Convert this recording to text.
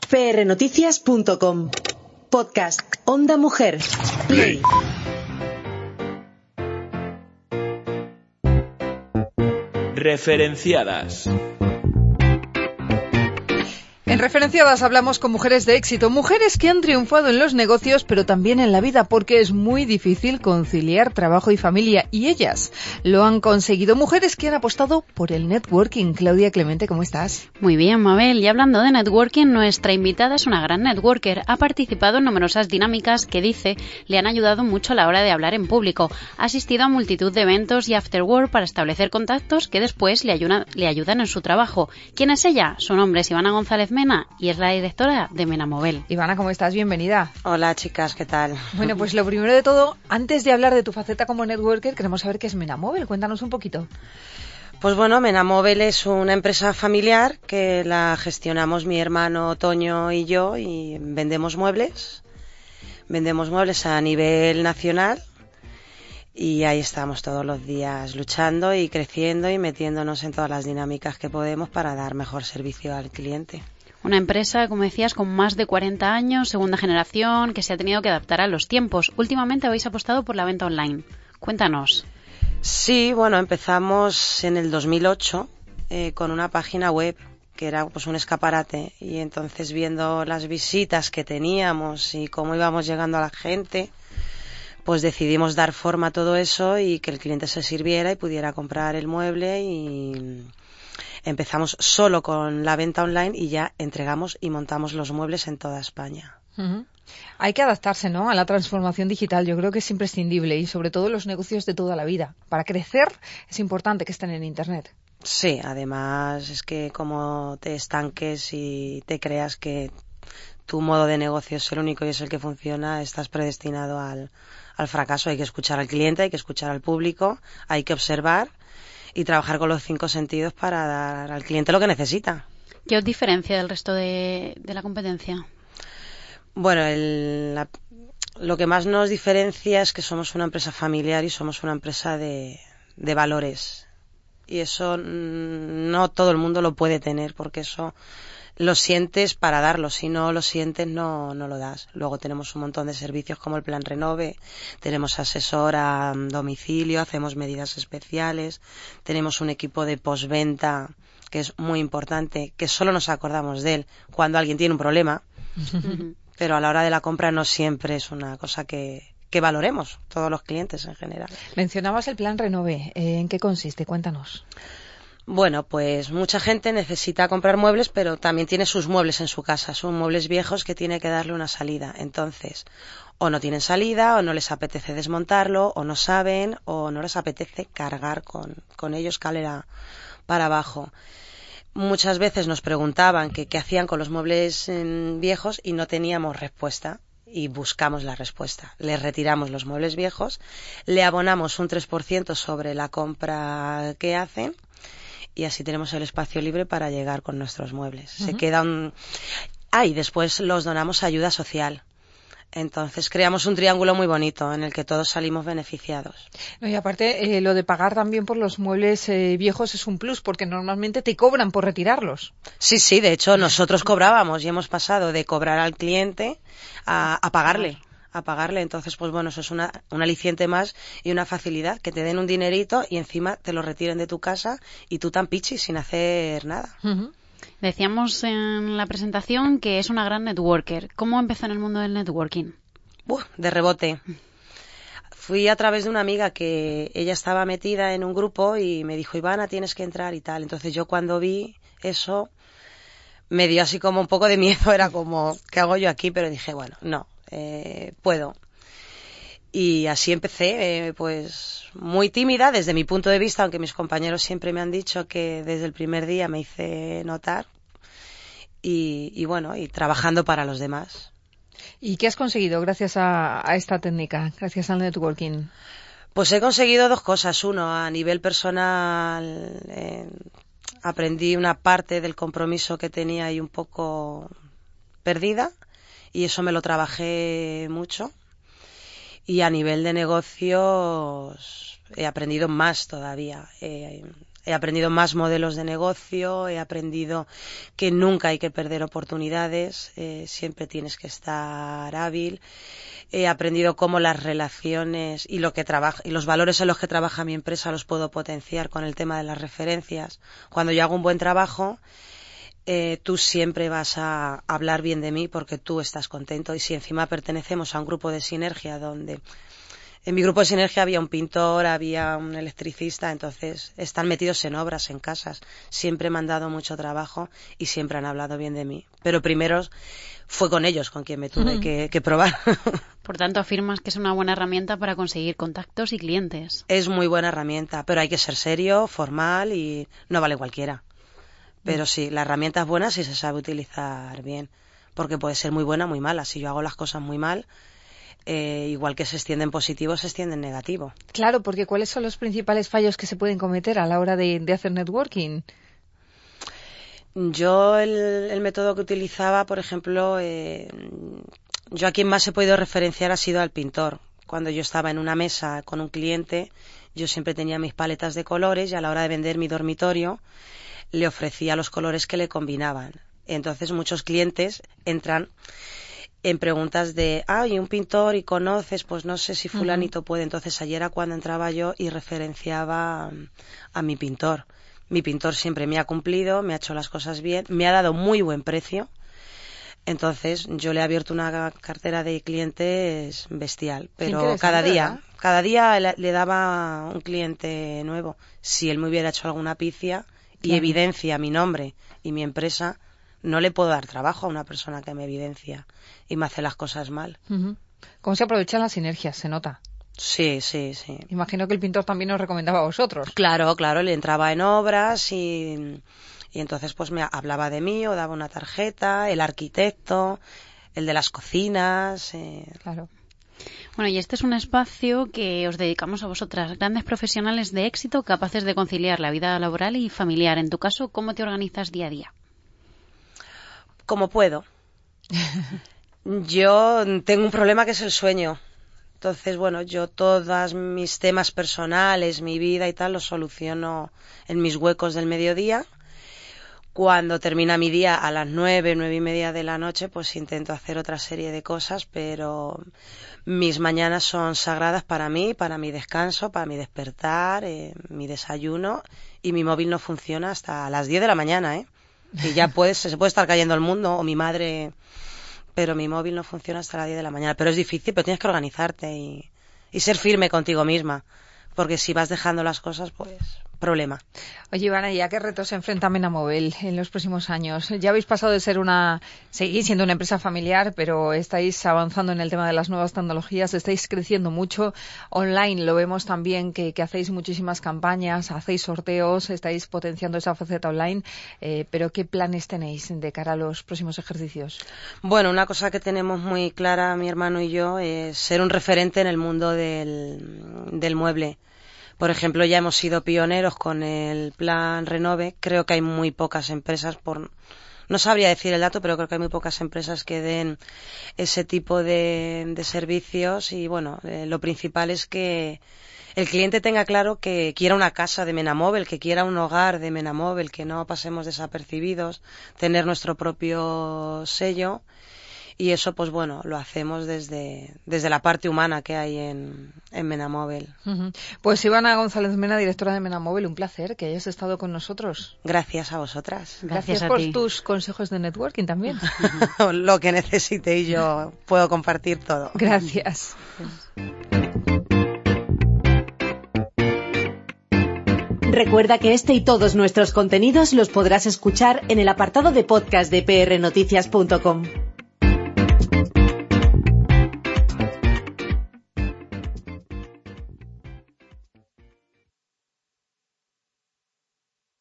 prnoticias.com. Podcast Onda Mujer. Play. Referenciadas. En Referenciadas hablamos con mujeres de éxito, mujeres que han triunfado en los negocios pero también en la vida, porque es muy difícil conciliar trabajo y familia, y ellas lo han conseguido. Mujeres que han apostado por el networking. Claudia Clemente, ¿cómo estás? Muy bien, Mabel. Y hablando de networking, nuestra invitada es una gran networker. Ha participado en numerosas dinámicas que, dice, le han ayudado mucho a la hora de hablar en público. Ha asistido a multitud de eventos y afterwork para establecer contactos que después le ayudan en su trabajo. ¿Quién es ella? Su nombre es Ivana González Mena y es la directora de Menamobel. Ivana, ¿cómo estás? Bienvenida. Hola, chicas, ¿qué tal? Bueno, pues lo primero de todo, antes de hablar de tu faceta como networker, queremos saber qué es Menamobel. Cuéntanos un poquito. Pues bueno, Menamobel es una empresa familiar que la gestionamos mi hermano Toño y yo, y vendemos muebles a nivel nacional, y ahí estamos todos los días luchando y creciendo y metiéndonos en todas las dinámicas que podemos para dar mejor servicio al cliente. Una empresa, como decías, con más de 40 años, segunda generación, que se ha tenido que adaptar a los tiempos. Últimamente habéis apostado por la venta online. Cuéntanos. Sí, bueno, empezamos en el 2008 con una página web que era pues un escaparate, y entonces, viendo las visitas que teníamos y cómo íbamos llegando a la gente, pues decidimos dar forma a todo eso y que el cliente se sirviera y pudiera comprar el mueble, y empezamos solo con la venta online y ya entregamos y montamos los muebles en toda España. Uh-huh. Hay que adaptarse, ¿no?, a la transformación digital. Yo creo que es imprescindible, y sobre todo en los negocios de toda la vida. Para crecer es importante que estén en Internet. Sí, además es que como te estanques y te creas que tu modo de negocio es el único y es el que funciona, estás predestinado al fracaso. Hay que escuchar al cliente, hay que escuchar al público, hay que observar y trabajar con los 5 sentidos para dar al cliente lo que necesita. ¿Qué os diferencia del resto de la competencia? Bueno, lo que más nos diferencia es que somos una empresa familiar y somos una empresa de valores. Y eso no todo el mundo lo puede tener, porque eso lo sientes para darlo. Si no lo sientes, no lo das. Luego tenemos un montón de servicios como el Plan Renove, tenemos asesor a domicilio, hacemos medidas especiales, tenemos un equipo de postventa que es muy importante, que solo nos acordamos de él cuando alguien tiene un problema, pero a la hora de la compra no siempre es una cosa que valoremos todos los clientes en general. Mencionabas el Plan Renove. ¿En qué consiste? Cuéntanos. Bueno, pues mucha gente necesita comprar muebles, pero también tiene sus muebles en su casa. Son muebles viejos que tiene que darle una salida. Entonces, o no tienen salida, o no les apetece desmontarlo, o no saben, o no les apetece cargar con ellos calera para abajo. Muchas veces nos preguntaban qué hacían con los muebles viejos y no teníamos respuesta. Y buscamos la respuesta. Les retiramos los muebles viejos, le abonamos un 3% sobre la compra que hacen, y así tenemos el espacio libre para llegar con nuestros muebles. Uh-huh. Se quedan... y después los donamos a ayuda social. Entonces creamos un triángulo muy bonito en el que todos salimos beneficiados. No, y aparte, lo de pagar también por los muebles viejos es un plus, porque normalmente te cobran por retirarlos. Sí, de hecho nosotros cobrábamos y hemos pasado de cobrar al cliente a pagarle. Entonces, pues bueno, eso es un aliciente más y una facilidad, que te den un dinerito y encima te lo retiren de tu casa y tú tan pichi sin hacer nada. Uh-huh. Decíamos en la presentación que es una gran networker. ¿Cómo empezó en el mundo del networking? De rebote. Fui a través de una amiga que ella estaba metida en un grupo y me dijo: Ivana, tienes que entrar y tal. Entonces yo, cuando vi eso, me dio así como un poco de miedo. Era como, ¿qué hago yo aquí? Pero dije, bueno, no, puedo. Y así empecé, pues muy tímida desde mi punto de vista, aunque mis compañeros siempre me han dicho que desde el primer día me hice notar, y bueno, y trabajando para los demás. ¿Y qué has conseguido gracias a esta técnica, gracias al networking? Pues he conseguido 2 cosas. Uno, a nivel personal, aprendí una parte del compromiso que tenía ahí un poco perdida, y eso me lo trabajé mucho. Y a nivel de negocios he aprendido más todavía. He aprendido más modelos de negocio, he aprendido que nunca hay que perder oportunidades, siempre tienes que estar hábil. He aprendido cómo las relaciones y los valores en los que trabaja mi empresa los puedo potenciar con el tema de las referencias. Cuando yo hago un buen trabajo, tú siempre vas a hablar bien de mí porque tú estás contento, y si encima pertenecemos a un grupo de sinergia donde en mi grupo de sinergia había un pintor, había un electricista, entonces están metidos en obras, en casas, siempre me han dado mucho trabajo y siempre han hablado bien de mí, pero primero fue con ellos con quien me tuve que probar. Por tanto, afirmas que es una buena herramienta para conseguir contactos y clientes. Es muy buena herramienta, pero hay que ser serio, formal, y no vale cualquiera. Pero sí, la herramienta es buena si se sabe utilizar bien, porque puede ser muy buena o muy mala. Si yo hago las cosas muy mal, igual que se extiende en positivo, se extiende en negativo. Claro, porque ¿cuáles son los principales fallos que se pueden cometer a la hora de hacer networking? Yo el método que utilizaba, por ejemplo, yo a quien más he podido referenciar ha sido al pintor. Cuando yo estaba en una mesa con un cliente, yo siempre tenía mis paletas de colores y a la hora de vender mi dormitorio le ofrecía los colores que le combinaban. Entonces muchos clientes entran en preguntas de, ¿y un pintor y conoces? Pues no sé si fulanito puede. Entonces ayer era cuando entraba yo y referenciaba a mi pintor. Mi pintor siempre me ha cumplido, me ha hecho las cosas bien, me ha dado muy buen precio. Entonces yo le he abierto una cartera de clientes bestial, pero cada día le daba un cliente nuevo. Si él me hubiera hecho alguna pifia y evidencia mi nombre y mi empresa, no le puedo dar trabajo a una persona que me evidencia y me hace las cosas mal. ¿Cómo se aprovechan las sinergias? Se nota. Sí. Imagino que el pintor también os recomendaba a vosotros. Claro, le entraba en obras y entonces pues me hablaba de mí o daba una tarjeta, el arquitecto, el de las cocinas. Claro. Bueno, y este es un espacio que os dedicamos a vosotras, grandes profesionales de éxito capaces de conciliar la vida laboral y familiar. En tu caso, ¿cómo te organizas día a día? Como puedo. Yo tengo un problema que es el sueño. Entonces, bueno, yo todos mis temas personales, mi vida y tal, los soluciono en mis huecos del mediodía. Cuando termina mi día a las 9:30 de la noche, pues intento hacer otra serie de cosas, pero mis mañanas son sagradas para mí, para mi descanso, para mi despertar, mi desayuno, y mi móvil no funciona hasta las 10 de la mañana, Y ya se puede estar cayendo el mundo, o mi madre, pero mi móvil no funciona hasta las 10 de la mañana. Pero es difícil, pero tienes que organizarte y ser firme contigo misma, porque si vas dejando las cosas, pues problema. Oye, Ivana, ¿y a qué retos se enfrenta Menamóvil en los próximos años? Ya habéis pasado de seguís siendo una empresa familiar, pero estáis avanzando en el tema de las nuevas tecnologías, estáis creciendo mucho. Online lo vemos también que hacéis muchísimas campañas, hacéis sorteos, estáis potenciando esa faceta online, pero ¿qué planes tenéis de cara a los próximos ejercicios? Bueno, una cosa que tenemos muy clara mi hermano y yo es ser un referente en el mundo del mueble. Por ejemplo, ya hemos sido pioneros con el plan Renove. Creo que hay muy pocas empresas, no sabría decir el dato, pero creo que hay muy pocas empresas que den ese tipo de servicios. Y bueno, lo principal es que el cliente tenga claro que quiera una casa de Menamóvil, que quiera un hogar de Menamóvil, que no pasemos desapercibidos, tener nuestro propio sello. Y eso, pues bueno, lo hacemos desde la parte humana que hay en Menamóvil. Pues Ivana González Mena, directora de Menamóvil, un placer que hayas estado con nosotros. Gracias a vosotras. Gracias por tus consejos de networking también. Lo que necesite y yo puedo compartir todo. Gracias. Recuerda que este y todos nuestros contenidos los podrás escuchar en el apartado de podcast de prnoticias.com.